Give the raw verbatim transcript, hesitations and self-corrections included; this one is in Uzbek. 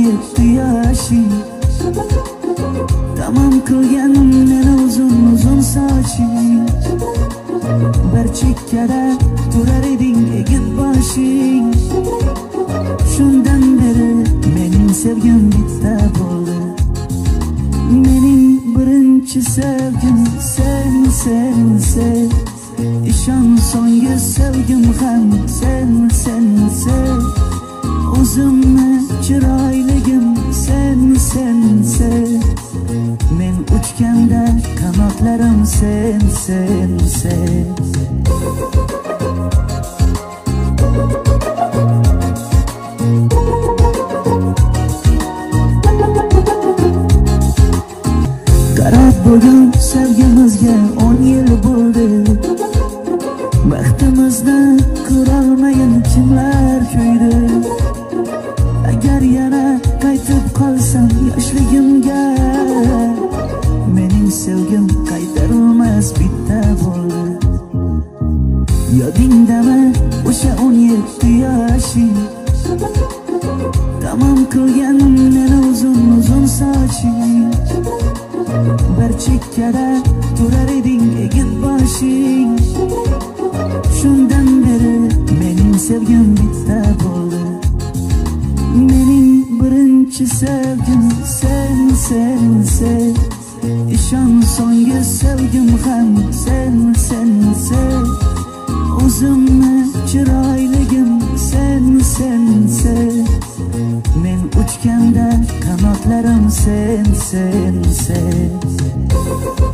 yetdi yoshing, tamom qilgan meni uzun uzun soching. Bir chekkada turar eding egib boshing. Shundan beri mening sevgim bitta bo'ldi. Mening birinchi sevgim sen, sen, sen. İşan so'nggi sevgim ham sen, sen, sen. O'zimni chiroyligim sen, sen, sen. Men uchganda qanotlarim sen, sen, sen. Qarab bugun sevgimizga o'n yil bo'ldi. Baxtimizni ko'rolmagan kimlar kuydi. Agar yana qaytib qolsam yoshligimga, mening sevgim qaytarilmas bitta bo'ldi. Yodingdami o'sha o'n yetti yoshing, tamom qilgan meni uzun uzun soching. Bir chekkada turar eding egib boshing. Shundan beri mening sevgim bitta bo'ldi. Mening birinchi sevgim sen, sen, sen. İşan so'nggi sevgim ham sen, sen, sen. O'zimni chiroyligim sen, sen, sen. Men uchganda qanotlarim sen, sen, sen.